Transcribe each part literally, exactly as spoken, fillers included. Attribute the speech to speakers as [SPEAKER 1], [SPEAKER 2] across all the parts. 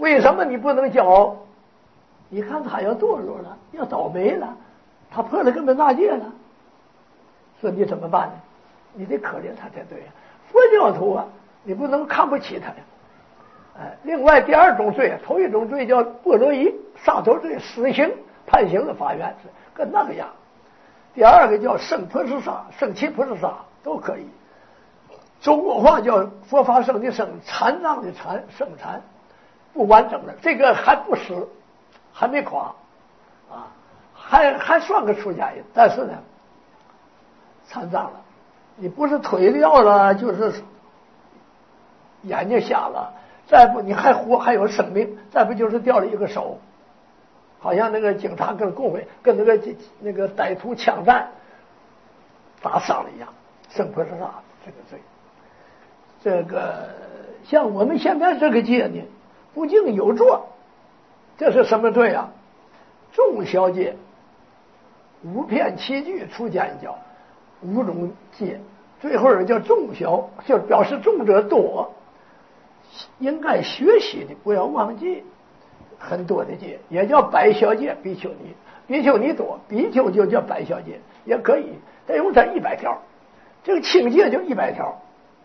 [SPEAKER 1] 为什么你不能骄傲？你看他要堕落了，要倒霉了，他破了根本大戒了，说你怎么办呢？你得可怜他才对呀。佛教徒啊，你不能看不起他呀。哎，另外第二种罪，头一种罪叫波罗夷杀头罪，死刑判刑的法院是跟那个样。第二个叫圣菩萨杀，圣七菩萨杀都可以。中国话叫佛法僧的僧，禅让的禅，圣禅不完整的，这个还不死，还没垮啊，还还算个出家人，但是呢，残障了，你不是腿掉了，就是眼睛瞎了，再不你还活还有生命，再不就是掉了一个手，好像那个警察跟共匪跟那个那个歹徒枪战打伤了一样，圣菩萨杀这个罪。这个像我们现在这个戒呢，不敬有作，这是什么罪啊？众小戒，五片七句出家教，五种戒，最后叫众小，就表示众者多，应该学习的，不要忘记很多的戒，也叫百小戒。比丘尼，比丘尼多，比丘就叫百小戒，也可以，但用它一百条，这个清戒就一百条。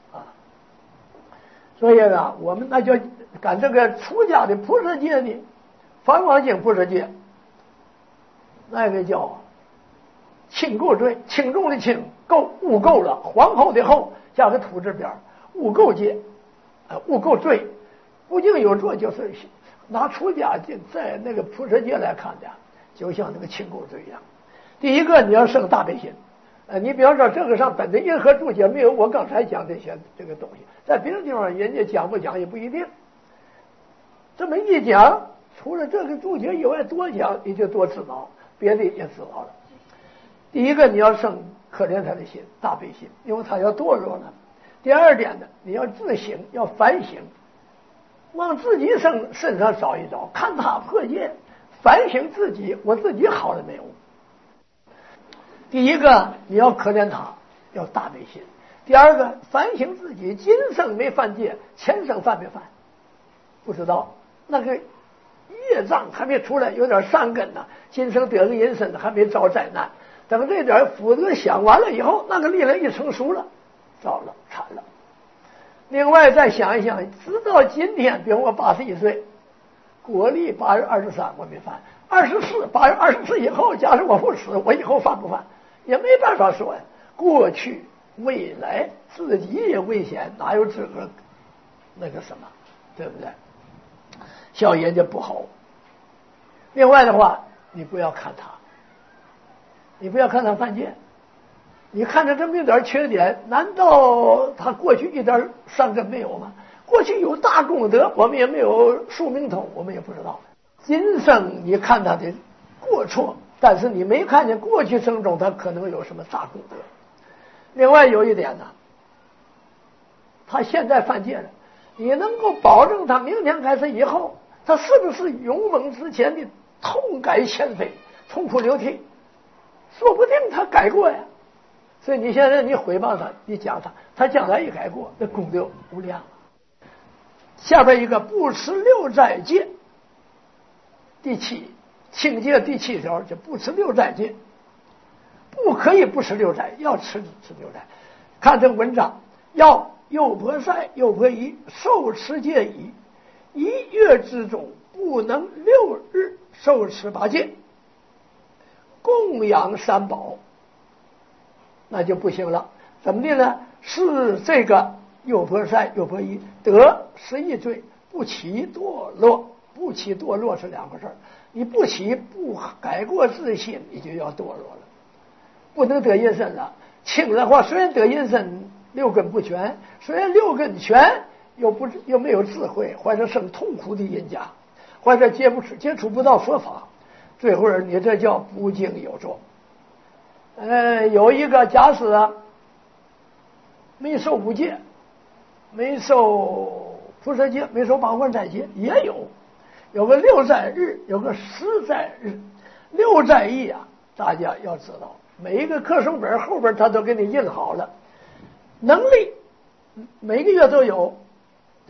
[SPEAKER 1] 所以呢，我们那叫赶这个出家的菩萨戒呢，梵王经菩萨戒，那个叫轻垢罪，轻重的轻，垢污垢了，皇后的后加个土字边，污垢戒，呃，污垢罪，不敬有作，就是拿出家戒在那个菩萨戒来看的，就像那个轻垢罪一样。第一个你要生大悲心。呃，你比方说这个上本的因何注解没有我刚才讲这些这个东西，在别的地方人家讲不讲也不一定。这么一讲，除了这个注解以外，多讲你就多知道，别的也知道了。第一个你要生可怜他的心，大悲心，因为他要堕落了。第二点呢，你要自省，要反省，往自己身身上找一找，看他破戒，反省自己，我自己好了没有。第一个你要可怜他，要大悲心；第二个反省自己，今生没犯戒，前生犯没犯？不知道，那个业障还没出来，有点善根呢，今生得个人身还没遭灾难，等这点福德享完了以后，那个力量一成熟了，糟了，惨了。另外再想一想，直到今天，比如我八十一岁，国历八月二十三我没犯，二十四八月二十四以后，假如我不死，我以后犯不犯？也没办法说呀，过去未来自己也危险，哪有资格那个什么，对不对？小人家不好。另外的话，你不要看他，你不要看他犯戒，你看着这么一点缺点，难道他过去一点善根没有吗？过去有大功德，我们也没有宿命通，我们也不知道。今生你看他的过错，但是你没看见过去生中他可能有什么大功德。另外有一点呢，他现在犯戒了，你能够保证他明天开始以后，他是不是勇猛之前的痛改前非，痛哭流涕？说不定他改过呀。所以你现在你诽谤他，你讲他，他将来一改过，那功德无量。下边一个不持六斋戒，第七清戒第七条就不持六斋戒，不可以不持六斋，要吃吃六斋。看这个文章，要右婆塞右婆夷受持戒已，一月之中不能六日受持八戒，供养三宝，那就不行了。怎么的呢？是这个右婆塞右婆夷得十一罪，不起堕落。不起堕落是两个事儿，你不起不改过自新，你就要堕落了，不能得阴身了。轻的话，虽然得阴身，六根不全，虽然六根全，又不又没有智慧，或者生痛苦的阴家，或者接不接触不到佛法，最后你这叫不敬有作。呃，有一个假使啊，没受五戒，没受菩萨戒，没受八关斋戒，也有。有个六斋日，有个十斋日。六斋日啊，大家要知道，每一个课程本后边他都给你印好了，能力每个月都有，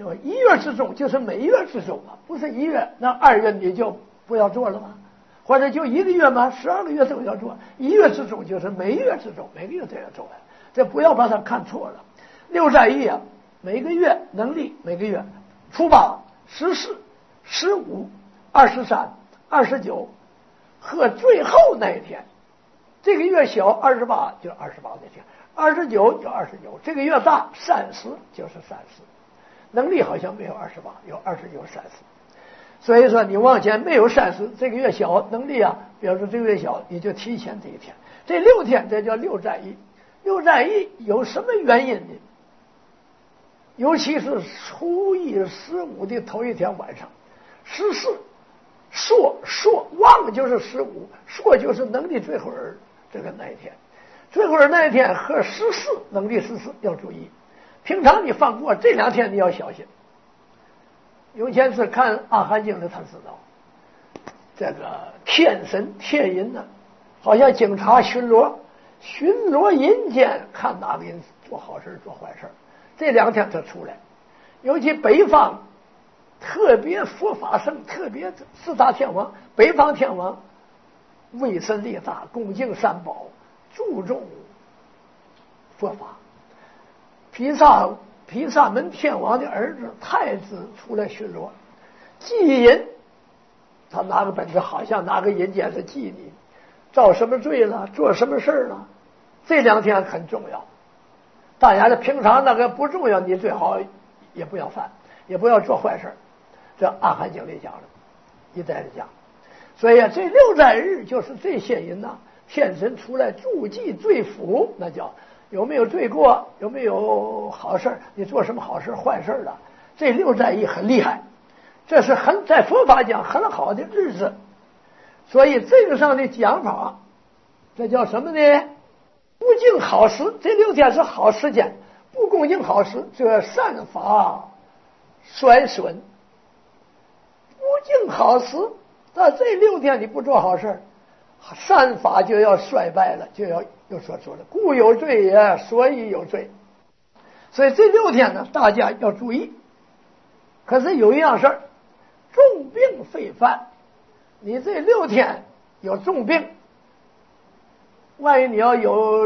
[SPEAKER 1] 对吧？一月之中就是每月之中啊，不是一月，那二月你就不要做了吗？或者就一个月吗？十二个月都要做，一月之中就是每月之中，每个月都要做完，这不要把它看错了。六斋一啊，每个月能历，每个月初八、十四、十五、二十三、二十九和最后那一天，这个月小二十八就二十八那天，二十九就二十九，这个月大三十就是三十。能力好像没有二十八，有二十有三十，所以说你往前没有三十，这个月小能力啊，比方说这个月小，你就提前这一天，这六天这叫六斋一。六斋一有什么原因呢？尤其是初一十五的头一天晚上，十四朔朔旺就是十五，朔就是能力最后儿这个那一天，最后儿那一天和十四能力十四要注意。平常你放过这两天你要小心。有前次看《阿含经》的他知道，这个天神天人呢，好像警察巡逻，巡逻人间，看哪个人做好事做坏事。这两天他出来，尤其北方特别佛法盛，特别四大天王，北方天王威神力大，恭敬三宝，注重佛法。毗沙毗沙门天王的儿子太子出来巡逻，记人，他拿个本子，好像拿个人间是记你造什么罪了，做什么事了。这两天很重要，当然了，平常那个不重要，你最好也不要犯，也不要做坏事。这《阿含经》里讲了，一再的讲。所以啊，这六斋日就是这些人呐、啊，天神出来注记罪福，那叫。有没有罪过？有没有好事？你做什么好事、坏事了？这六斋一很厉害，这是很在佛法讲很好的日子。所以这个上的讲法，这叫什么呢？不敬好时，这六天是好时间；不恭敬好时，这善法衰损。不敬好时，那这六天你不做好事，善法就要衰败了，就要又说出了故有罪也，所以有罪。所以这六天呢，大家要注意。可是有一样事儿，重病非犯。你这六天有重病，万一你要有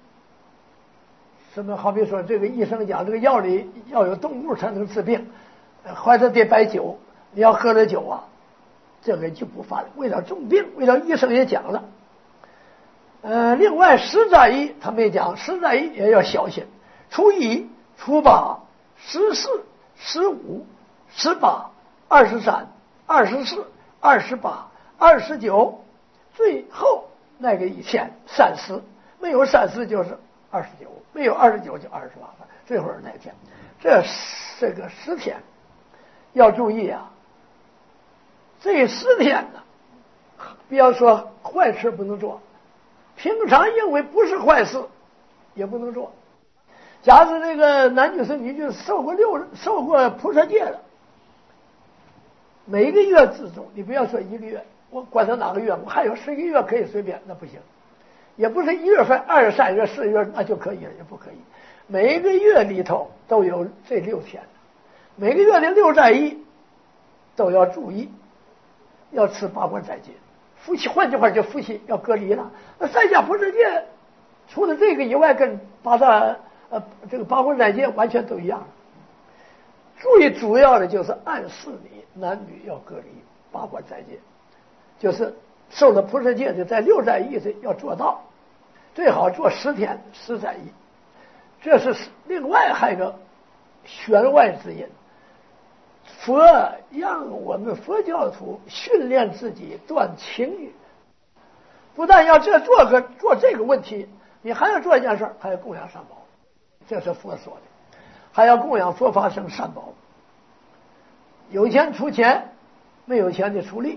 [SPEAKER 1] 什么，好比说这个医生讲这个药里要有动物才能治病，或者得摆酒，你要喝了酒啊，这个就不犯了。为了重病，为了医生也讲了。呃，另外十斋一他没讲，十斋一也要小心。初一、初八、十四、十五、十八、二十三、二十四、二十八、二十九，最后那个一天三十，没有三十就是二十九，没有二十九就二十八，最后那天，这这个十天要注意啊。这十天呢，不要说坏事不能做，平常认为不是坏事也不能做。假使那个男居士女居士受过六受过菩萨戒了，每个月之中，你不要说一个月，我管他哪个月，我还有十个月可以随便，那不行。也不是一月份、二月、三月、四月那就可以了，也不可以。每个月里头都有这六天，每个月的六斋一都要注意，要吃八关斋戒。夫妻换句话就夫妻要隔离了。那在家菩萨戒除了这个以外，跟八大呃这个八关斋戒完全都一样。最主要的就是暗示你男女要隔离八关斋戒，就是受了菩萨戒的在六斋一是要做到，最好做十天十斋一。这是另外还有个弦外之音。佛让我们佛教徒训练自己断情欲，不但要这做个做这个问题，你还要做一件事，还要供养三宝，这是佛说的，还要供养佛法僧三宝。有钱出钱，没有钱的出力，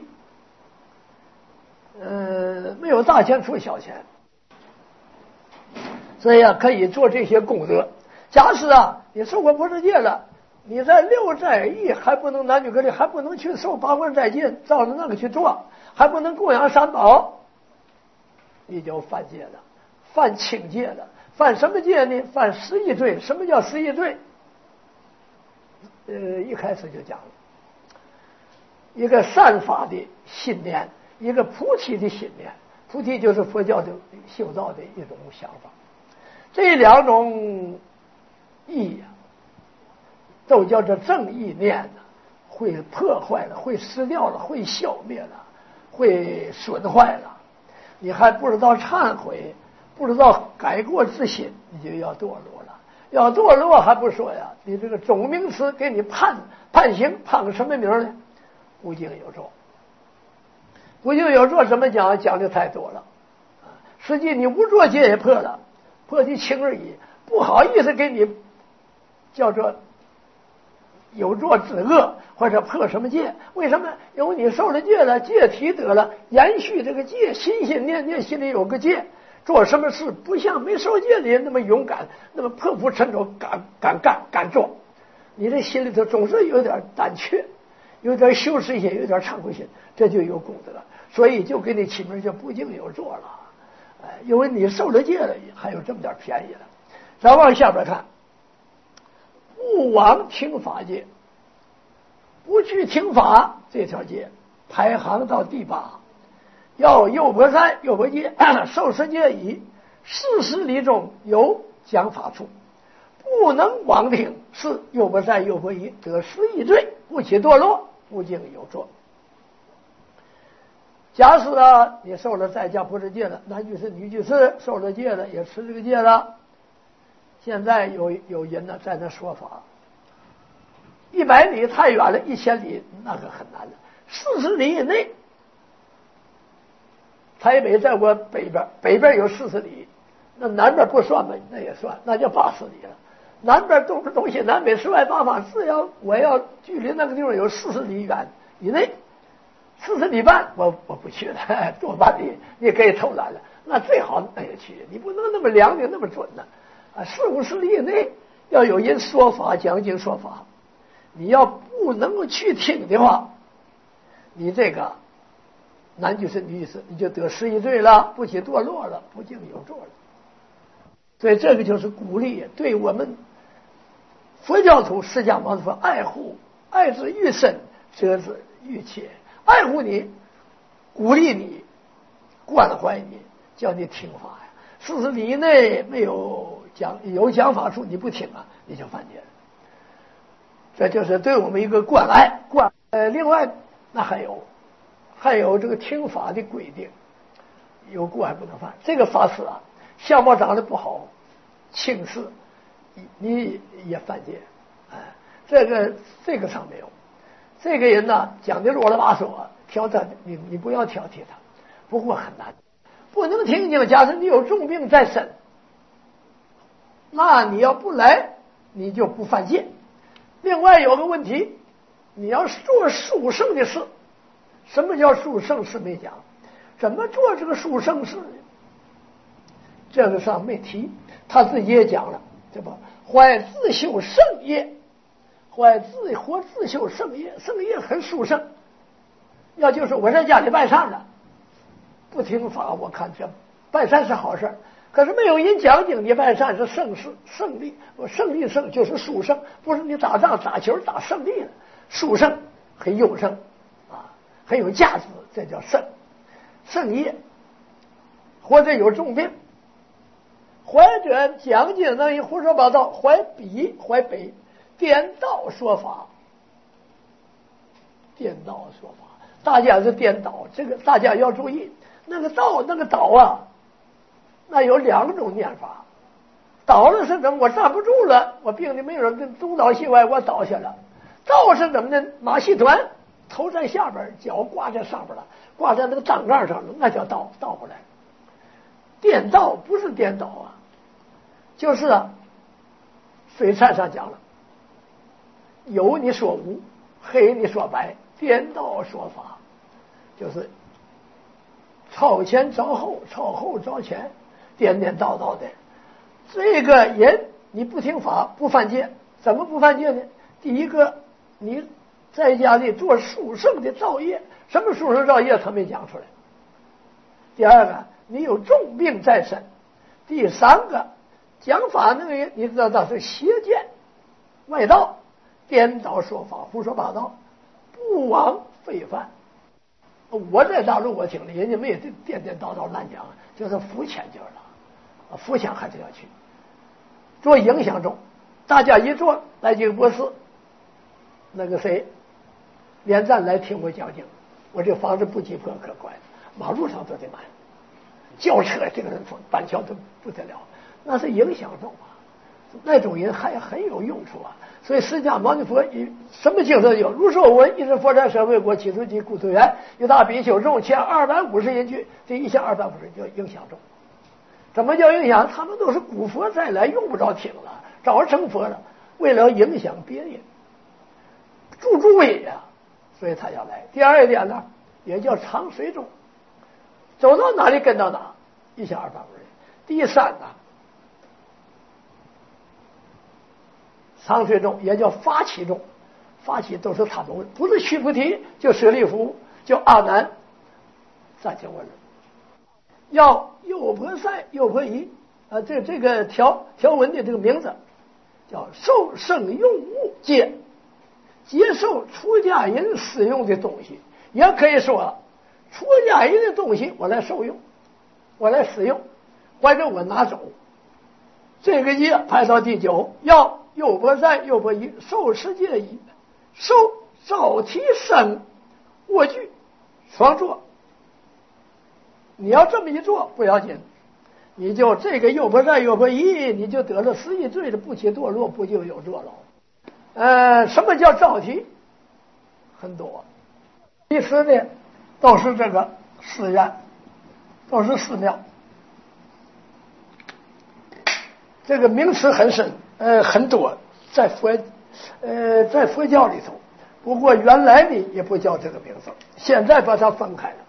[SPEAKER 1] 呃，没有大钱出小钱，所以啊，可以做这些功德。假使啊，你受过菩萨戒了，你在六斋一还不能男女隔离，还不能去受八关斋戒，照着那个去做，还不能供养三宝，你就犯戒了，犯轻戒了。犯什么戒呢？犯十一罪。什么叫十一罪？ 呃，一开始就讲了一个善法的信念，一个菩提的信念。菩提就是佛教的修道的一种想法。这两种义啊，都叫做正义念呢，会破坏了，会失掉了，会消灭了，会损坏了。你还不知道忏悔，不知道改过自新，你就要堕落了。要堕落还不说呀，你这个总名词给你判判刑，判个什么名呢？无尽有作。无尽有作怎么讲？讲的太多了。实际你无作戒也破了，破的轻而已，不好意思给你叫做有作止恶，或者破什么戒？为什么？因为你受了戒了，戒体得了，延续这个戒，心心念念心里有个戒，做什么事不像没受戒的人那么勇敢，那么破釜沉舟，敢敢干敢做。你这心里头总是有点胆怯，有点羞耻心，有点忏悔心，这就有功德。所以就给你起名叫不敬有作了。哎，因为你受了戒了，还有这么点便宜了。咱往下边看，不枉听法戒，不去听法这条戒排行到第八。要右伯三右伯戒，受持戒已，四十里中有讲法处，不能枉听，是右伯三右伯一，得十一罪，不起堕落，不敬有作。假使啊，你受了在家不持戒了，男居士、女居士受了戒了，也持这个戒了。现在有有人呢在那说法，一百里太远了，一千里那个很难了，四十里以内。台北在我北边，北边有四十里，那南边不算吧，那也算，那叫八十里了。南边东东西南北十外八方，只要我要距离那个地方有四十里远以内。四十里半，我我不去了，多半里你可以偷懒了。那最好那也去，你不能那么量的那么准呢。啊，四五十里以内要有人说法讲经说法，你要不能够去听的话，你这个男居士女居士你就得十一罪了，不起堕落了，不敬有作了。所以这个就是鼓励对我们佛教徒释迦牟尼佛爱护，爱之愈深，责之愈切。爱护你，鼓励你，关怀你，叫你听法呀。四十里以内没有讲有讲法处，你不听啊，你就犯戒了。这就是对我们一个关爱关。呃，另外那还有还有这个听法的规定，有过还不能犯。这个法师啊，相貌长得不好，轻视，你也犯戒。哎，这个这个上没有。这个人呢，讲的啰里吧嗦，挑他，你你不要挑剔他。不过很难，不能听经。假设你有重病在身，那你要不来，你就不犯戒。另外有个问题，你要做殊胜的事。什么叫殊胜事没讲？怎么做这个殊胜事呢？这个上没提，他自己也讲了，对吧？怀自修圣业。怀自活自修圣业，圣业很殊胜。要就是我在家里拜忏了，不听法，我看这拜忏是好事，可是没有人讲经，你拜忏是胜事胜利，我胜利胜就是殊胜，不是你打仗打球打胜利了，殊胜很优胜啊，很有价值，这叫圣圣业。或者有重病，怀者讲经那一胡说八道，怀彼怀北。颠倒说法，颠倒说法，大家是颠倒，这个大家要注意。那个倒，那个倒啊，那有两种念法。倒了是怎么？我站不住了，我病的没有人东倒西歪，我倒下了。倒是怎么呢？马戏团，头在下边，脚挂在上边了，挂在那个档杠上了，那叫倒，倒过来。颠倒不是颠倒啊，就是啊，水忏上讲了。有你说无，黑你说白，颠倒说法，就是朝前朝后，朝后朝前，颠颠倒倒的。这个人你不听法不犯戒，怎么不犯戒呢？第一个，你在家里做殊胜的造业，什么殊胜造业他没讲出来。第二个，你有重病在身。第三个，讲法那个人你知道他是邪见外道。 颠倒说法，胡说八道，不枉非范。我在大陆我听了，人家没有颠颠倒倒乱讲，就是肤浅劲儿了，肤浅还是要去做影响中。大家一坐，来几个博士，那个谁，连战来听我讲经，我这房子不急迫可怪，马路上都得满，轿车这个人板桥都不得了，那是影响中啊，那种人还很有用处啊。所以释迦牟尼佛什么精神有？如说文一是佛在舍卫国起初及故土园，一大比丘众千二百五十人去，这一千二百五十叫影响中。怎么叫影响？他们都是古佛再来，用不着听了，早成佛了，为了影响别人，助诸位呀，所以他要来。第二一点呢，也叫长随众，走到哪里跟到哪，一千二百五十人。第三呢，长随众也叫发起众，发起都是他们，不是须菩提，就舍利弗，就阿难，三千万人。要诱婆塞、诱婆夷啊，这这个条条文的这个名字叫受生用物戒，接受出家人使用的东西，也可以说出家人的东西我来受用，我来使用，或者我拿走。这个戒排到第九，要诱婆塞、诱婆夷，受持戒仪，受早提生卧具双坐。你要这么一做不要紧，你就这个诱婆塞、诱婆夷，你就得了十一罪的不起堕落，不就有坐牢。呃，什么叫早提？很多。第四呢，都是这个寺院，都是寺庙。这个名词很深，呃，很多，在佛，呃，在佛教里头。不过原来呢也不叫这个名字，现在把它分开了。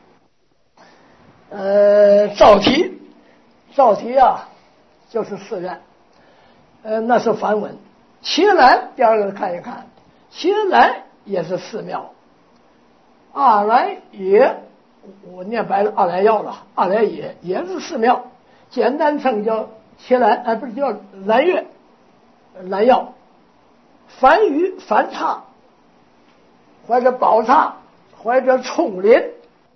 [SPEAKER 1] 呃，早提，早提啊，就是寺院，呃，那是梵文。伽蓝，第二个看一看，伽蓝也是寺庙。阿来耶，我念白了，阿来要了，阿来耶也是寺庙，简单称叫伽蓝，哎，不是叫蓝月，蓝药，梵语梵刹，或者宝刹，或者丛林。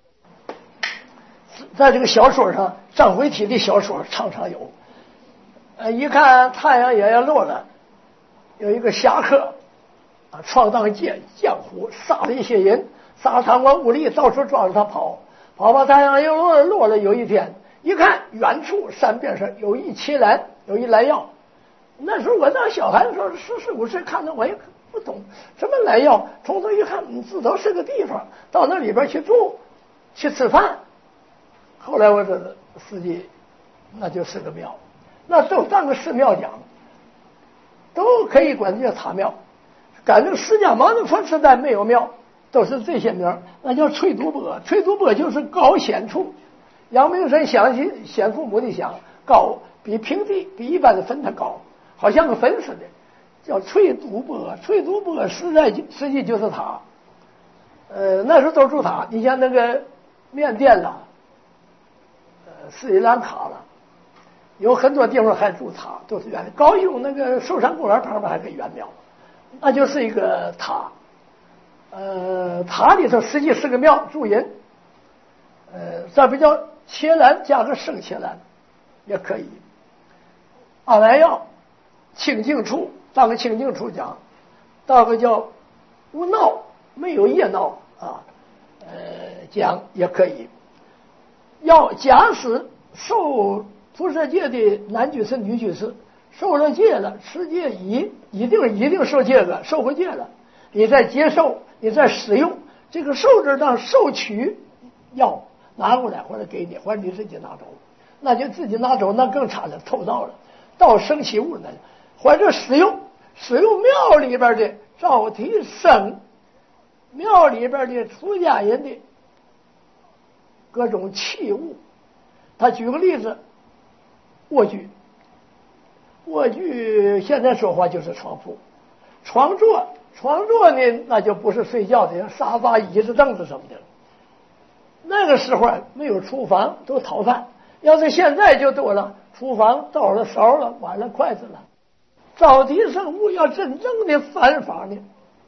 [SPEAKER 1] 在这个小说上，张回体的小说常常有。呃，一看太阳也要落了，有一个侠客啊，闯荡江江湖，杀了一些人，杀贪官污吏，到处抓着他跑，跑跑太阳又落了，落了。有一天，一看远处山边上有一奇兰，有一蓝药。那时候我当小孩的时候，十四五岁看到我也不懂什么蓝药，从头一看，嗯，知道是个地方，到那里边去住，去吃饭。后来我这司机，那就是个庙，那都当个寺庙讲，都可以管叫塔庙。感觉释迦牟尼佛时代没有庙，都是这些名，那叫翠独波。翠独波就是高显处，阳明山想起显父母的想高，比平地比一般的坟它高，好像个坟似的，叫翠独波。翠独波实在实际就是塔。呃，那时候都住塔，你像那个缅甸啦。斯里兰卡了，有很多地方还住塔，都是原的。高雄那个寿山公园旁边还可以原庙，那就是一个塔。呃，塔里头实际是个庙，住人。呃，这不叫伽蓝加个圣伽蓝也可以。阿来要清净处，到个清净处讲，到个叫无闹没有业闹啊，呃，讲也可以。要假使受菩萨戒的男居士、女居士受了戒了，持戒仪一定一定受戒了，受过戒了，你再接受，你再使用这个受字当受取要拿过来或者给你，或者你自己拿走，那就自己拿走，那更差了，偷盗了，盗生起物呢，或者使用使用庙里边的照提生，庙里边的出家人的各种器物。他举个例子，卧具，卧具现在说话就是床铺，床座，床座呢那就不是睡觉的，沙发、椅子、凳子什么的。那个时候没有厨房，都讨饭。要是现在就多了，厨房刀了、勺了、碗了、筷子了。照提生物要真正的犯法呢，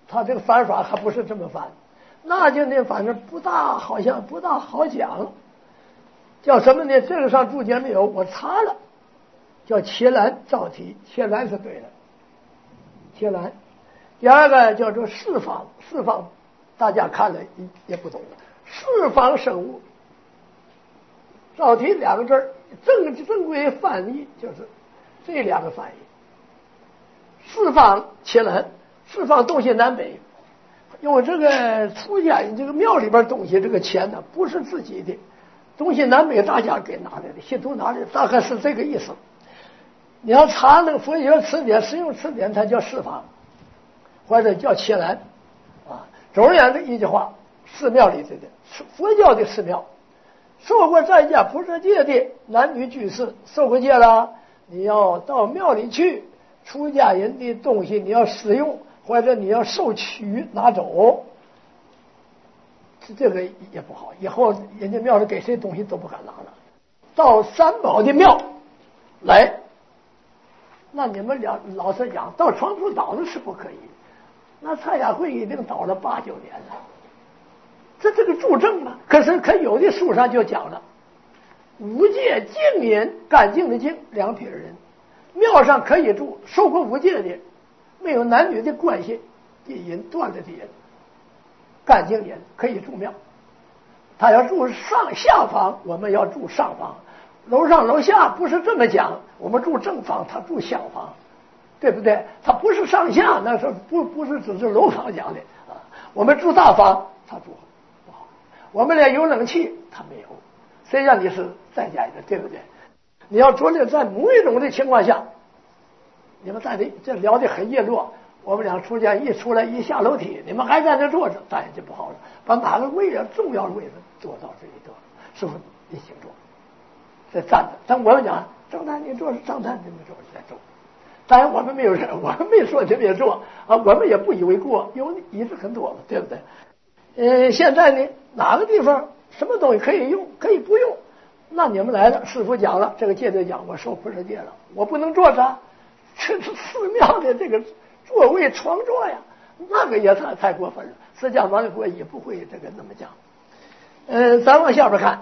[SPEAKER 1] 他这个翻法还不是这么翻，那就呢反正不大好像不大好讲，叫什么呢？这个上注解没有，我查了，叫切兰造题，切兰是对的，切兰。第二个叫做四方，四方大家看了也也不懂了，四方生物造题两个字儿，正正规翻译就是这两个翻译。四方切兰，四方东西南北，因为这个出家人这个庙里边东西这个钱呢不是自己的，东西南北大家给拿来的，信徒拿来的，大概是这个意思。你要查那个佛学词典、实用词典，它叫四方，或者叫切兰啊。总而言之一句话，寺庙里头的佛教的寺庙，受过在家菩萨戒的男女居士受过戒了，你要到庙里去，出家人的东西你要使用，或者你要受取拿走，这个也不好，以后人家庙里给谁东西都不敢拿了。到三宝的庙来，那你们俩老实讲，到床铺倒的是不可以，那蔡雅慧已经倒了八九年了，这这个助证嘛。可是可有的书上就讲了，五戒净饮干净的净两品人，庙上可以住，受过五戒的，没有男女的关系的人，断了的人，干净人可以住庙。他要住上下房，我们要住上房，楼上楼下不是这么讲，我们住正房，他住厢房，对不对？他不是上下，那是不不是只是楼房讲的啊。我们住大房，他住不好。我们俩有冷气，他没有。谁让你是在家的，对不对？你要着力在某一种的情况下，你们在这这聊得很热络，我们俩出家一出来一下楼梯，你们还在那坐着，当然就不好了。把哪个位置重要的位置坐到这里头，师傅你请坐，再站着。但我们讲张探你坐，张探你们坐再坐。当然我们没有人，我们没说你别坐啊，我们也不以为过，因为椅子很多嘛，对不对？呃，现在呢，哪个地方什么东西可以用，可以不用？那你们来了，师傅讲了，这个戒律讲，我受菩萨戒了，我不能坐着，这是寺庙的这个座位床座呀，那个也太太过分了。释迦牟尼佛也不会这个那么讲。呃，咱往下边看，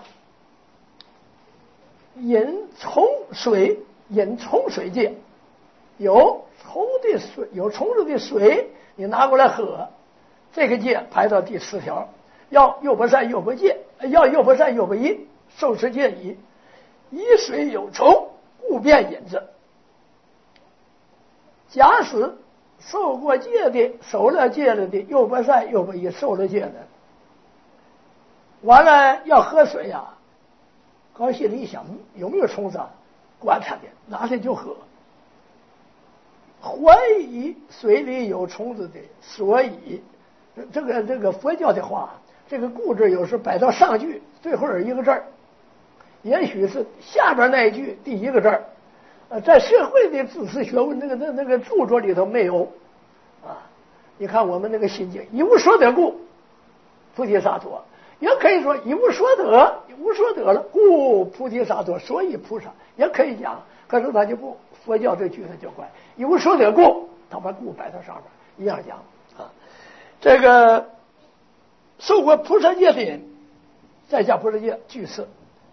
[SPEAKER 1] 饮虫水，饮虫水戒，有虫的水，有虫子的水，你拿过来喝，这个戒排到第四条，要又不善又不戒，要又不善又不淫，受持戒矣。以水有虫，故便饮之。假使受过戒的，守了戒了的，又不善又不淫，受了戒的，完了要喝水呀、啊，高心里一想，有没有虫子？管他的，拿来就喝。怀疑水里有虫子的，所以这个这个佛教的话，这个故字有时摆到上句最后一个字儿，也许是下边那一句第一个字儿。呃，在社会的知识学问那个那那个著作里头没有啊。你看我们那个心经，一无所得故，菩提萨埵，也可以说一无所得，无所得了，故菩提萨埵，所以菩萨也可以讲。可是他就不，佛教这句他就怪一无所得故，他把故摆到上面一样讲啊。这个受过菩萨戒的人，在家菩萨戒居士，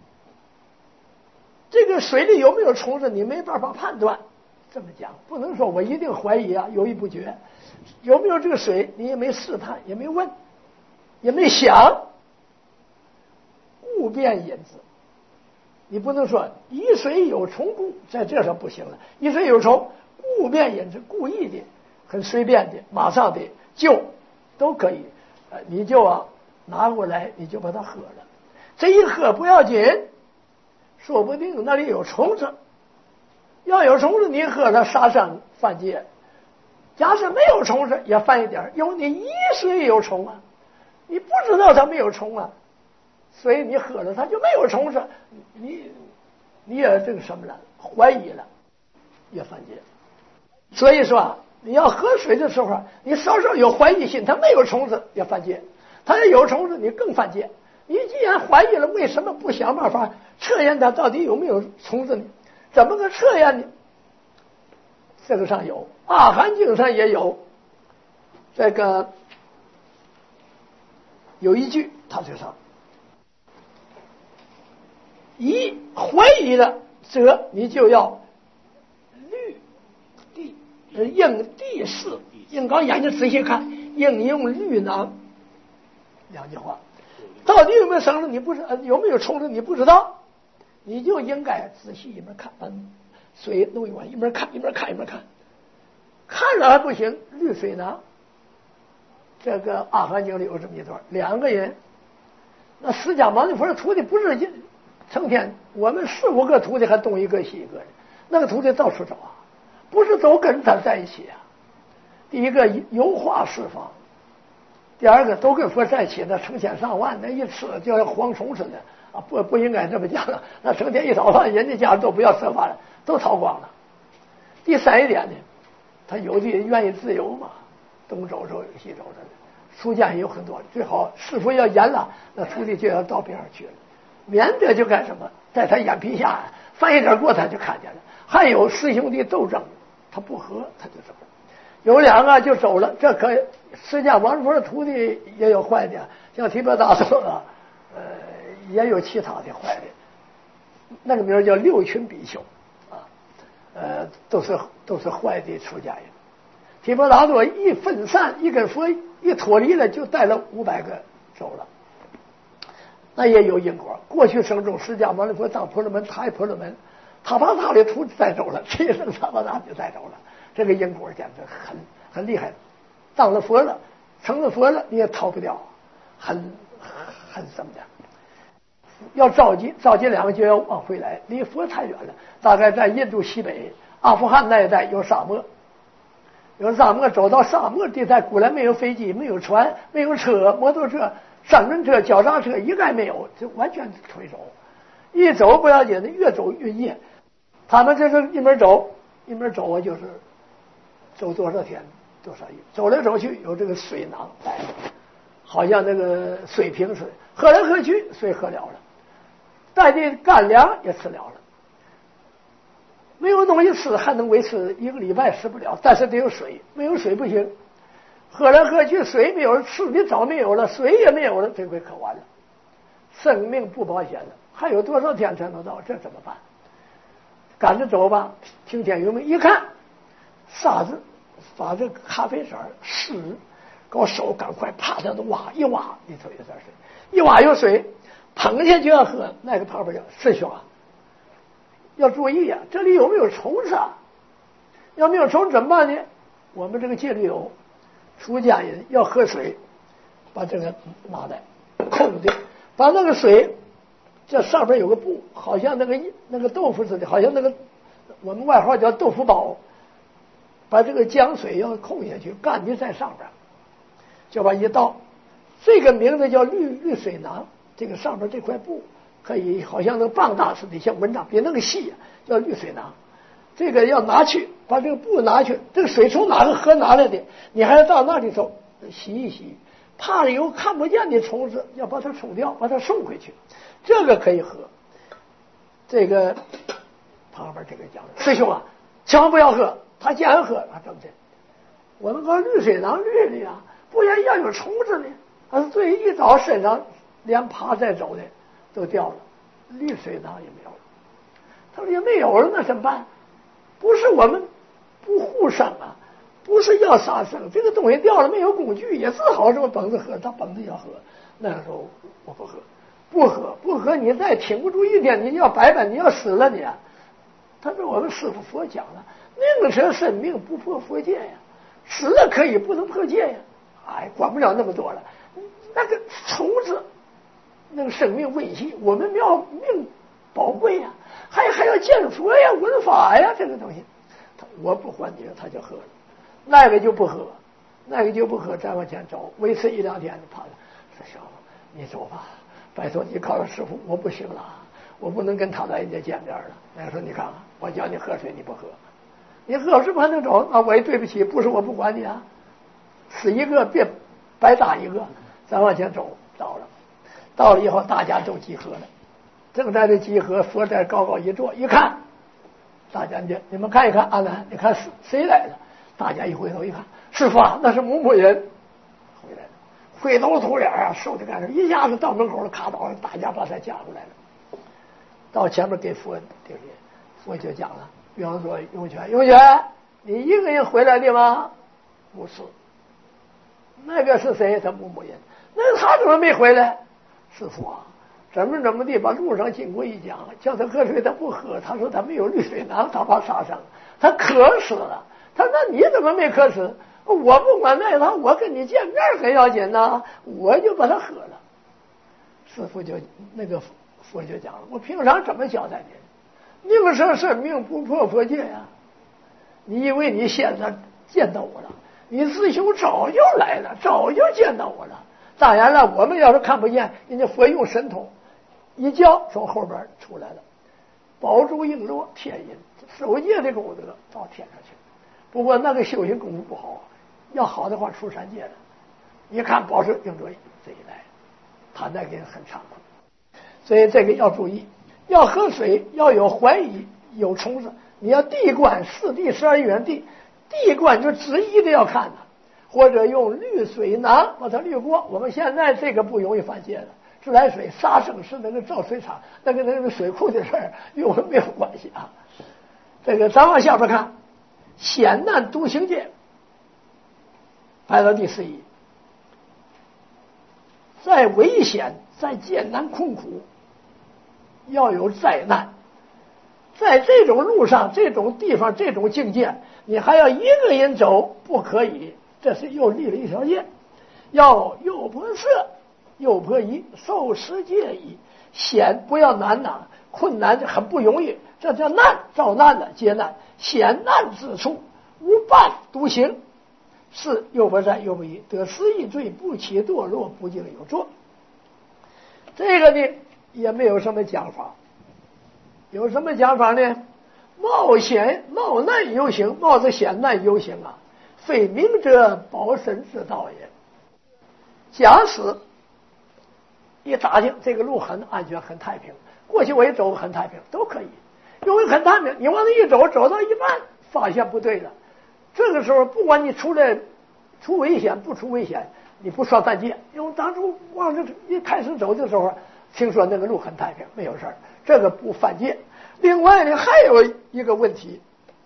[SPEAKER 1] 这个水里有没有虫子，你没办法判断。这么讲，不能说我一定怀疑啊，犹豫不决。有没有这个水，你也没试探，也没问，也没想，故便饮之。你不能说以水有虫故，在这上不行了。以水有虫，故便饮之，故意的，很随便的，马上的就都可以。呃，你就啊拿过来，你就把它喝了。这一喝不要紧，说不定那里有虫子。要有虫子，你喝了杀生犯戒；假设没有虫子，也犯一点，因为你以水有虫啊，你不知道它没有虫啊。所以你喝了它就没有虫子，你你也这个什么了，怀疑了，也犯戒。所以说你要喝水的时候，你稍稍有怀疑心，它没有虫子也犯戒，它要有虫子你更犯戒。你既然怀疑了，为什么不想办法测验它到底有没有虫子呢？怎么个测验呢？这个上有，阿含经上也有， 这个有一句他就说，一怀疑了，则你就要虑地呃应地势，应搞眼睛仔细看，应用虑囊。两句话，到底有没有生了你不知，有没有虫子你不知道，你就应该仔细一边看，把水弄一碗，一边看一边看一边看，看了还不行，滤水囊。这个《阿含经》里有这么一段，两个人，那释迦牟尼佛的徒弟不是成天，我们四五个徒弟还东一个西一个的，那个徒弟到处找啊，不是都跟他在一起啊。第一个油画四方，第二个都跟佛在一起，那成千上万，那一吃就像蝗虫似的啊！不不应该这么讲了，那成天一讨饭，人家家都不要吃饭了，都逃光了。第三一点呢，他有的人愿意自由嘛，东走走西走的，出家也有很多，最好师傅要严了，那徒弟就要到边上去了，免得就干什么，在他眼皮下翻一点过他就看见了。还有师兄弟斗争，他不和他就走了。有两个就走了，这可释迦牟尼佛的徒弟也有坏的，像提婆达多啊，呃，也有其他的坏的。那个名叫六群比丘啊，呃，都是都是坏的出家人。提婆达多一分散，一跟佛一脱离了，就带了五百个走了。那也有因果，过去生中释迦牟尼佛当婆罗门，他也婆罗门，他把他的徒弟带走了，这一生他把他就带走了。这个因果简直很很厉害，当了佛了，成了佛了，你也逃不掉，很很什么的。要着急，着急两个就要往回来，离佛太远了。大概在印度西北、阿富汗那一带有沙漠，有沙漠，走到沙漠地带，古来没有飞机，没有船，没有车，摩托车、三轮车、脚踏车一概没有，就完全推走。一走不要紧的，越走越夜。他们这是一边走一边走啊，就是。走多少天多少夜，走来走去有这个水囊来了，好像那个水瓶似的，喝来喝去水喝了了，带的干粮也吃了了，没有东西吃还能维持一个礼拜吃不了，但是得有水，没有水不行，喝来喝去水没有了，吃的早没有了，水也没有了，这回可完了，生命不保险了，还有多少天才能到？这怎么办？赶着走吧，听见有没有？一看沙子把这个咖啡色湿，搞手赶快趴在那挖一挖，里头有点水，一挖有水，捧下就要喝。那个旁边叫师兄啊，要注意啊，这里有没有虫子啊？要没有虫怎么办呢？我们这个戒律有，出家人要喝水，把这个拿来空的，把那个水这上面有个布，好像那个那个豆腐似的，好像那个我们外号叫豆腐包。把这个浆水要控下去，干的在上边，就把一倒，这个名字叫滤滤水囊。这个上边这块布可以好像那个棒大似的，像蚊帐，比那个细，叫滤水囊。这个要拿去，把这个布拿去，这个水从哪个河拿来的？你还要到那里头洗一洗，怕了有看不见的虫子，要把它冲掉，把它送回去。这个可以喝。这个旁边这个讲的师兄啊，千万不要喝。他既然喝，他怎么的？我们搞滤水囊滤的呀，不然要有虫子呢。他说对，一早身上连爬带走的都掉了，滤水囊也没有了。他说也没有了，那怎么办？不是我们不护生啊，不是要杀生，这个东西掉了没有工具，也只好这么绷着喝。他绷着要喝，那个时候我不喝，不喝不喝，你再挺不住一天，你要白白，你要死了你。他说我们师父佛讲了。宁舍生命不破佛戒呀，死了可以，不能破戒呀。哎，管不了那么多了。那个虫子，那个生命危险，我们要命宝贵呀，还还要见佛呀、闻法呀，这个东西，他我不还你，他就喝了。那个就不喝，那个就不喝，再往前走，维持一两天就怕了。说小子，你走吧，拜托你告诉师父，我不行了，我不能跟他在人家见面了。那个说你看看，我叫你喝水，你不喝。你喝是不还能走？那我也对不起，不是我不管你啊，死一个别白打一个。咱往前走，到了，到了以后大家都集合了，正在这集合，佛在高高一坐，一看，大家你你们看一看，阿难，你看谁来了？ 大家一回头一看，师傅啊，那是某某人回来了，灰头土脸啊，瘦的干什么？一下子到门口了，卡倒了，大家把他架过来了，到前面给佛顶礼，佛就讲了，比方说永泉，永泉，你一个人回来的吗？不是。那个是谁？他某某人。那他怎么没回来？师傅啊，怎么怎么地，把路上经过一讲，叫他喝水他不喝，他说他没有绿水囊，他怕杀生，他渴死了。他说那你怎么没渴死？我不管那他，我跟你见面很要紧呐，我就把他喝了。师傅就那个佛就讲了，我平常怎么交代你？宁舍生命，不破佛戒呀。你以为你现在见到我了？你师兄早就来了，早就见到我了。当然了，我们要是看不见，人家佛用神通一叫，从后边出来了，宝珠璎珞天音，守戒的功德到天上去。不过那个修行功夫不好，要好的话出三界了。一看宝珠璎珞这一来，他那个人很惭愧，所以这个要注意。要喝水要有怀疑，有虫子，你要地观四地十二缘地，地观就执一的要看的，或者用滤水囊把它滤过。我们现在这个不容易犯戒了，自来水杀生是那个造水厂那个那个水库的事儿，与我们没有关系啊。这个咱往下边看，险难独行戒排到第十一，在危险在艰难困苦要有灾难，在这种路上这种地方这种境界，你还要一个人走不可以，这是又立了一条戒，要诱婆塞诱婆夷受十戒矣。险不要难呐，困难很不容易，这叫难，遭难的劫难，险难之处无伴独行，是诱婆塞诱婆夷得失意罪，不起堕落，不敬有作。这个呢也没有什么讲法，有什么讲法呢？冒险冒难游行，冒着险难游行啊，非明哲保身之道也。假使一打听这个路很安全很太平，过去我也走很太平都可以，因为很太平，你往那一走，走到一半发现不对了，这个时候不管你出来出危险不出危险，你不算犯戒。因为当初往这一开始走的时候，听说那个路很太平，没有事儿，这个不犯戒。另外呢，还有一个问题，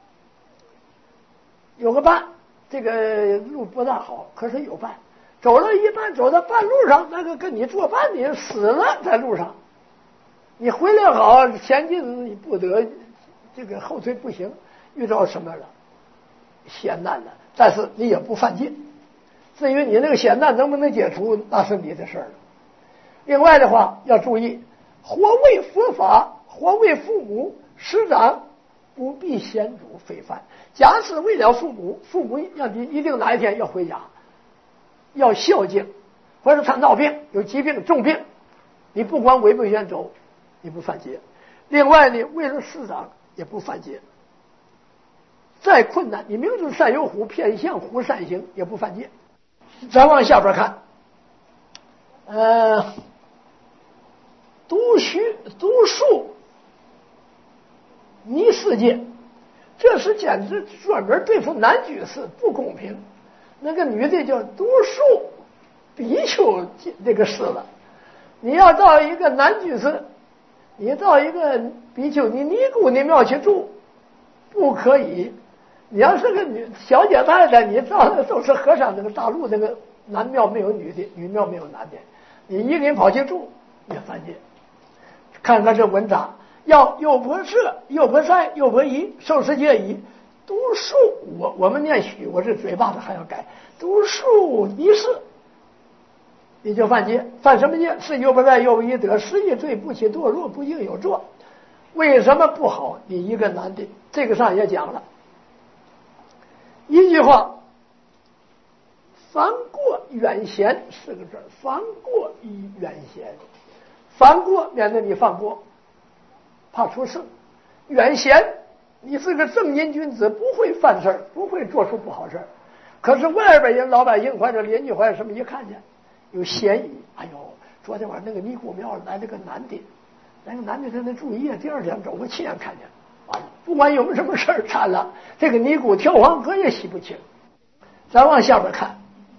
[SPEAKER 1] 有个伴，这个路不大好，可是有伴，走了一半，走到半路上，那个跟你作伴的人死了在路上，你回来好，前进你不得，这个后退不行，遇到什么了？险难了，但是你也不犯戒。至于你那个险难能不能解除，那是你的事儿了。另外的话要注意，活为佛法，活为父母师长，不必先祖非犯。假使为了父母，父母让你一定哪一天要回家，要孝敬，或者他闹病有疾病重病，你不管违不违先走，你不犯戒。另外呢，为了师长也不犯戒。再困难，你明知山有虎，偏向虎山行，也不犯戒。咱往下边看，呃，读虚读数泥世界，这是简直专门对付男居士不公平。那个女的叫读数比丘这个事了，你要到一个男居士，你到一个比丘尼尼姑尼庙去住，不可以。你要是个女小姐太太，你到那都是和尚，那个大陆那个男庙没有女的，女庙没有男的，你一个人跑去住也犯戒。看看这文章，要诱婆塞诱婆塞诱婆夷受持戒矣。读数我我们念许，我这嘴巴子还要改，读数一世你就犯戒。犯什么戒？是诱婆塞诱婆夷得失意罪，不起堕落，不应有作。为什么不好？你一个男的，这个上也讲了一句话，凡过远嫌四个字，凡过以远嫌。凡过免得你犯过，怕出事；远嫌，你是个正人君子，不会犯事儿，不会做出不好事儿。可是外边人老百姓或者邻居或者什么一看见有嫌疑，哎呦，昨天晚上那个尼姑庙来了个男的，那个男的他那注意，第二天走过亲眼看见， 完了，不管有没有什么事儿掺了，这个尼姑跳黄河也洗不清。咱往下边看，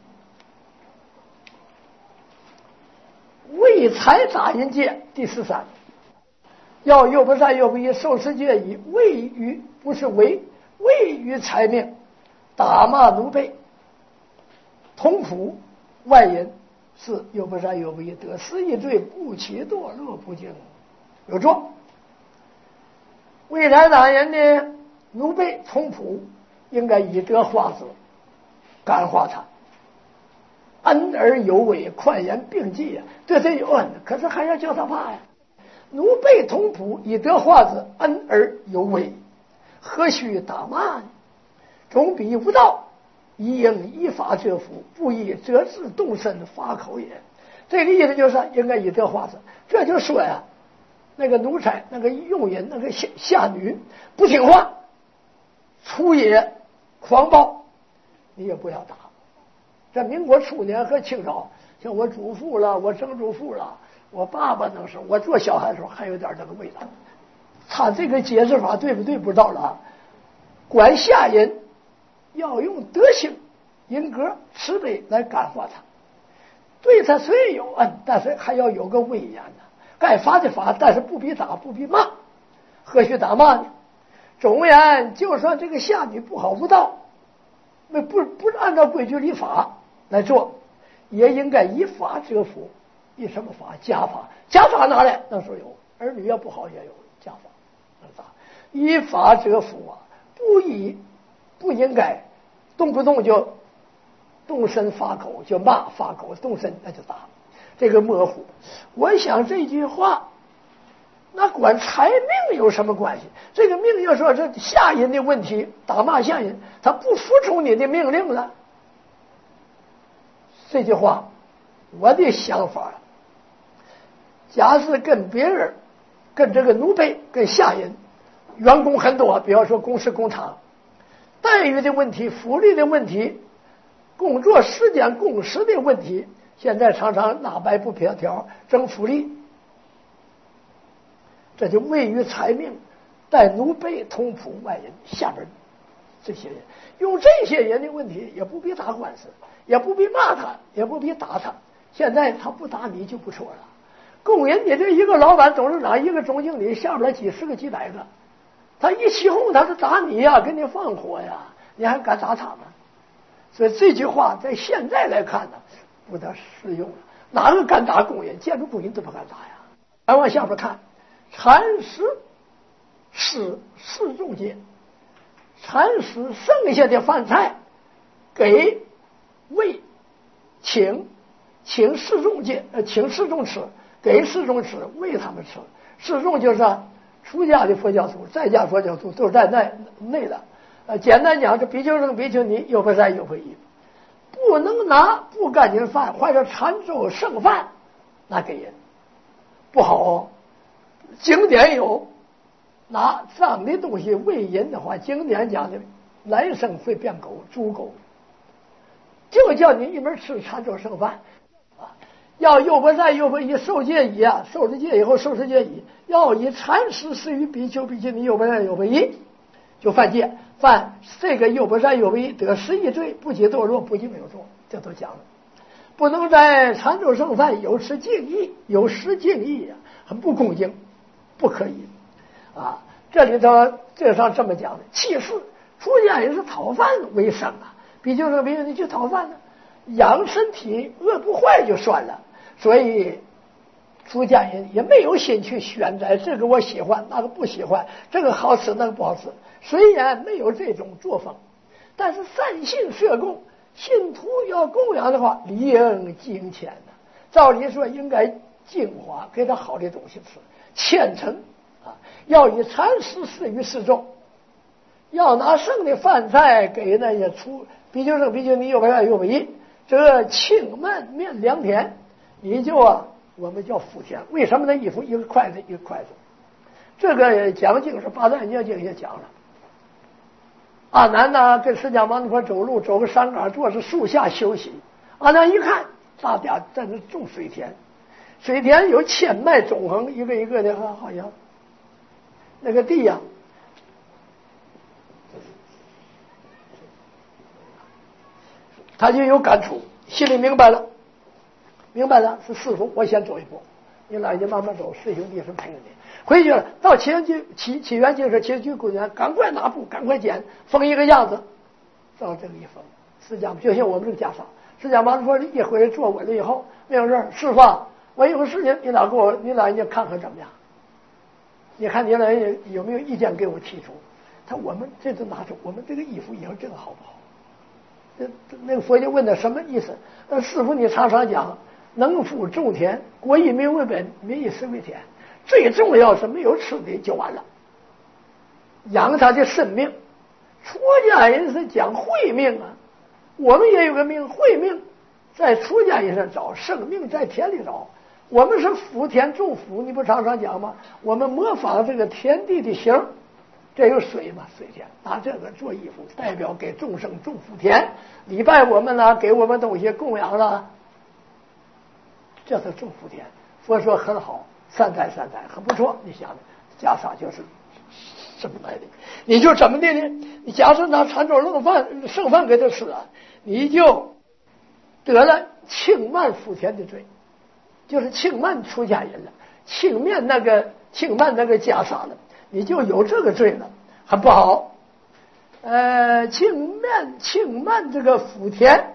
[SPEAKER 1] 为财杂淫戒第十三，要又不善又不义，受持戒以为于不是为为于财命，打骂奴婢，同仆外淫，是又不善又不义，得失一罪，不起堕落，不敬有状。为财杂淫的奴婢同仆，应该以德化之，感化他，恩而有为，宽严并济呀，对他有恩，可是还要叫他怕呀。奴婢同仆，以德化之，恩而有为，何须打骂呢？总比无道，宜应依法折服，不以折制动身发口也。这个意思就是应该以德化之。这就说呀，那个奴才、那个佣人、那个下下女不听话，粗野狂暴，你也不要打。在民国初年和清朝，像我祖父了，我曾祖父了，我爸爸那时候，我做小孩的时候还有点那个味道。他这个解释法对不对不知道了啊。管下人要用德行、人格、慈悲来感化他，对他虽然有恩，但是还要有个威严呢。该罚的罚，但是不必打，不必骂，何须打骂呢？总而言之，就算这个下女不好无道，那不不按照规矩立法来做，也应该以法折服。以什么法？家法。家法哪来？那时候有儿女要不好也有家法，那咋？以法折服啊，不以不应该动不动就动身发口，就骂发口，动身那就打。这个模糊，我想这句话，那管财命有什么关系？这个命要说这下人的问题，打骂下人，他不服从你的命令了。这句话，我的想法，假使跟别人，跟这个奴婢、跟下人，员工很多，比方说公司工厂，待遇的问题、福利的问题、工作时间、工时的问题。现在常常哪白不条条争福利，这就位于财命，带奴婢同仆外人下边这些人，用这些人的问题也不必打官司，也不必骂他，也不必打他。现在他不打你就不错了。工人你这一个老板、董事长、一个总经理，下边几十个、几百个，他一起哄他是打你呀，给你放火呀，你还敢打他吗？所以这句话在现在来看呢，不得适用了。哪个敢打工人？建筑工人都不敢打呀。再往下边看，禅师是示众戒，禅师剩下的饭菜给喂请请示众戒，呃，请示众吃，给示众吃，喂他们吃。示众就是出家的佛教徒，在家佛教徒都是在内内的。呃，简单讲，这比丘僧、比丘尼又不善又不义。不能拿不干净饭或者馋粥剩饭拿给人，不好。经典有拿脏的东西喂人的话，经典讲的来生会变狗、猪狗，就叫你一门吃馋粥剩饭啊！要又不善又不义，受戒以啊，受了戒以后受持戒以，要以禅师施于比丘、比丘尼又不善又不义，就犯戒。犯这个又不善又不义，得十一罪，不起堕落，不敬有重，这都讲了。不能在馋粥剩饭有失敬意，有失敬意啊，很不恭敬，不可以啊。这里头这上这么讲的。其次，出家人是讨饭为生啊，比丘僧、比丘尼去讨饭呢，养身体饿不坏就算了，所以出家人也没有心去选择这个我喜欢，那个不喜欢，这个好吃，那个不好吃。虽然没有这种作风，但是善信摄供，信徒要供养的话，理应敬虔的。照理说应该净化，给他好的东西吃，虔诚啊，要以禅师施于示众，要拿剩的饭菜给那些出比丘僧、比丘尼又不善又不义，这清慢面良田，你就啊。我们叫福田，为什么呢？一副一个筷子一个筷子。这个讲经是八段念经也讲了。阿难呢跟释迦牟尼佛走路，走个山岗，坐是树下休息。阿难一看，大家在那种水田，水田有千脉纵横，一个一个的，好像那个地呀、啊， 他就有感触，心里明白了，明白了是师傅，我先走一步，你俩就慢慢走，师兄弟是陪着你。回去了，到起源进起起源进时，起居公园，赶快拿布，赶快剪，缝一个样子，照这个一缝，释迦就像我们这个袈裟，释迦牟尼佛一回坐稳了以后，命令师傅，我有个事情，你俩给我，你俩人家看看怎么样？你看你俩人有没有意见给我提出？他我们这次拿出我们这个衣服以后这个好不好？那那个佛就问他什么意思？那师傅你常常讲能福种田，国以民为本，民以食为天。最重要是没有吃的就完了，养他的生命。出家人是讲慧命啊，我们也有个命，慧命在出家人上找，生命在田里找。我们是福田种福，你不常常讲吗？我们模仿这个田地的形，这有水嘛，水田，拿这个做衣服，代表给众生种福田。礼拜我们呢，给我们东西供养了，这是种福田。佛说很好，善哉善哉，很不错。你想，袈裟就是这么来的，你就怎么的呢？你假设拿餐桌漏饭剩饭给他吃了，你就得了轻慢福田的罪，就是轻慢出家人了，轻慢那个轻慢那个袈裟了，你就有这个罪了，很不好。呃，轻慢轻慢这个福田，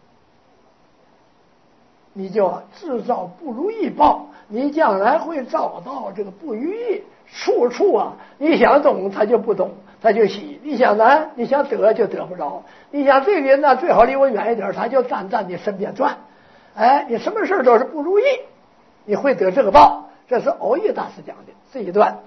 [SPEAKER 1] 你就制造不如意报，你将来会遭到这个不如意。处处啊，你想东他就不东，他就西；你想南，你想得就得不着。你想这个人呢，最好离我远一点，他就站在你身边转。哎，你什么事都是不如意，你会得这个报。这是藕益大师讲的这一段。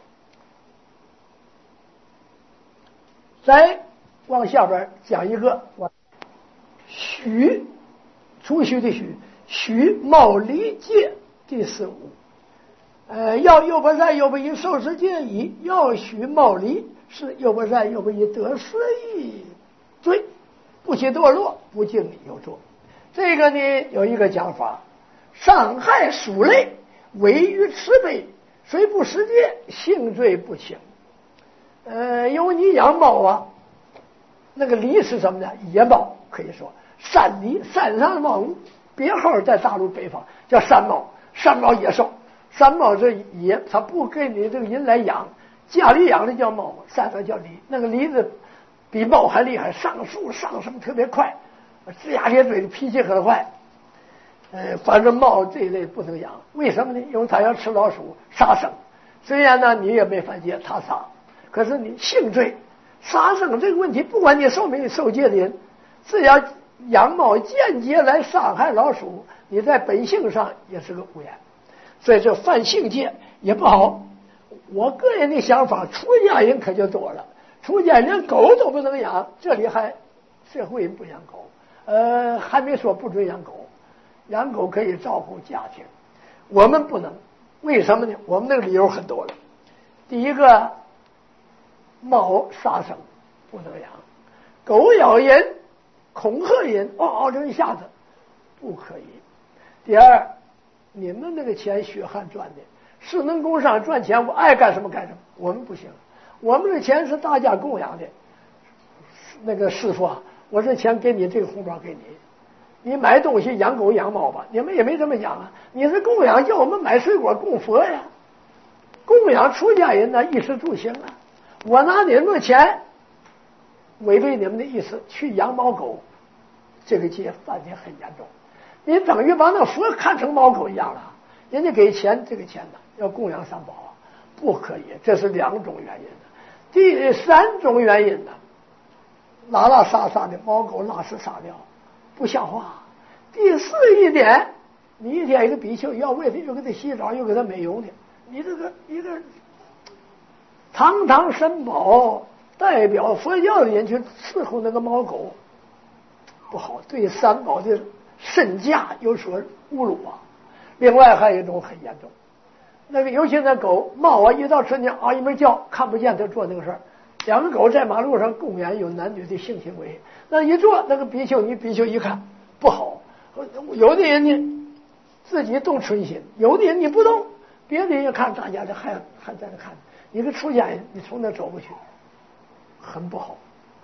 [SPEAKER 1] 再往下边讲一个许，除许的许，许茂离戒第十五。呃，要又不善又不以受持戒矣，要许茂离是又不善又不以得失义罪，不起堕落，不敬礼有作。这个呢有一个讲法，伤害属类，违于慈悲，虽不持戒，性罪不轻。呃，因为你养猫啊，那个狸是什么呢？野猫，可以说山狸，山上的猫，别号在大陆北方叫山猫，山猫野兽。山猫这野，它不跟你这个人来养，家里养的叫猫，山上叫狸。那个狸子比猫还厉害，上树上什么特别快，龇牙咧嘴的，脾气很坏。呃，反正猫这一类不能养，为什么呢？因为它要吃老鼠，杀生。虽然呢你也没犯戒，它杀，可是你性罪，杀生这个问题，不管你受没受戒的人，只要养猫间接来伤害老鼠，你在本性上也是个污染。所以这犯性戒也不好。我个人的想法，出家人可就多了，出家人狗都不能养，这里还社会人不养狗，呃，还没说不准养狗，养狗可以照顾家庭，我们不能。为什么呢？我们那个理由很多了。第一个，猫杀生不能养，狗咬人、恐吓人，嗷嗷这一下子不可以。第二，你们那个钱血汗赚的，是能工商赚钱，我爱干什么干什么。我们不行，我们的钱是大家供养的。那个师傅啊，我这钱给你，这个红包给你，你买东西养狗养猫吧，你们也没这么讲啊。你是供养，叫我们买水果供佛呀，供养出家人呢，衣食住行啊。我拿你们的钱，违背你们的意思去养猫狗，这个戒犯的很严重。你等于把那佛看成猫狗一样了，人家给钱，这个钱呢要供养三宝啊，不可以。这是两种原因的。第三种原因呢，拉拉撒撒的猫狗拉屎撒尿，不像话。第四一点，你一天一个比丘要为他又给他洗澡又给他美容的，你这个一个堂堂神宝代表佛教的人去伺候那个猫狗，不好，对三宝的身价有所侮辱啊。另外还有一种很严重，那个尤其那狗猫啊，一到春天啊一门叫，看不见他做那个事儿。两个狗在马路上公园有男女的性行为，那一做那个比丘尼比丘一看不好，有的人呢自己动春心，有的人你不动，别的人一看大家这还还在那看，你个出家人你从那走过去，很不好，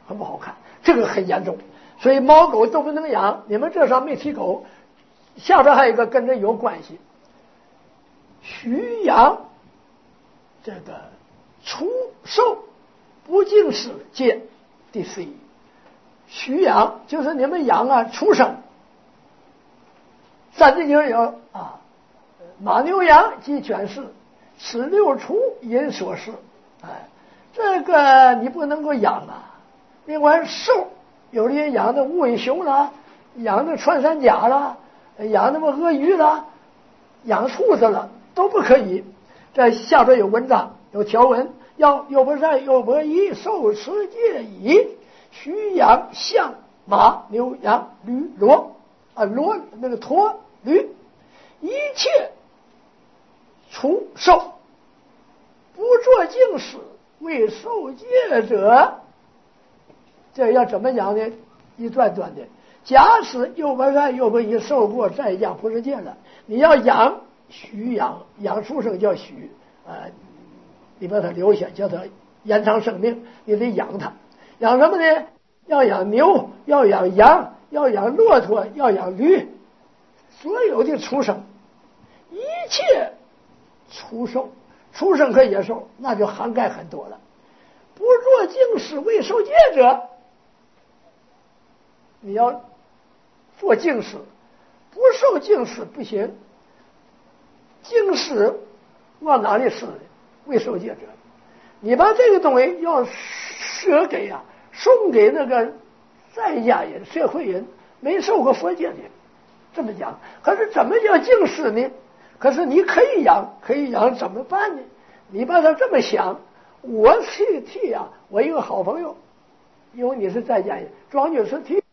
[SPEAKER 1] 很不好看，这个很严重。所以猫狗都不能养。你们这上没提狗，下边还有一个跟这有关系。许养这个畜兽不敬使戒第四义。许养就是你们养啊畜生。三字经有啊，马牛羊及犬饲，此六畜因所饲。哎，这个你不能够养啊。另外兽，有的人养的无尾熊啦，养的穿山甲啦，养那么鳄鱼啦，养兔子了都不可以。这下边有文章有条文，要有不善有不义，受持戒矣。许养象马牛羊驴骡啊骡那个驼驴，一切畜兽不作敬使，为受戒者。这要怎么讲呢？一段段的。假使又不善又不义，受过在家不是戒了。你要养许养养畜生叫许啊、呃，你把它留下，叫它延长生命，你得养它。养什么呢？要养牛，要养羊，要养骆驼，要养驴，所有的畜生，一切畜兽，畜生和野兽，那就涵盖很多了。不作敬使，为受戒者。你要做敬使，不受敬使不行。敬使往哪里使呢？为受戒者。你把这个东西要舍给啊，送给那个在家人、社会人，没受过佛戒的，这么讲。可是怎么叫敬使呢？可是你可以养，可以养怎么办呢？你把它这么想，我去替啊，我一个好朋友，因为你是在家人，庄女士替。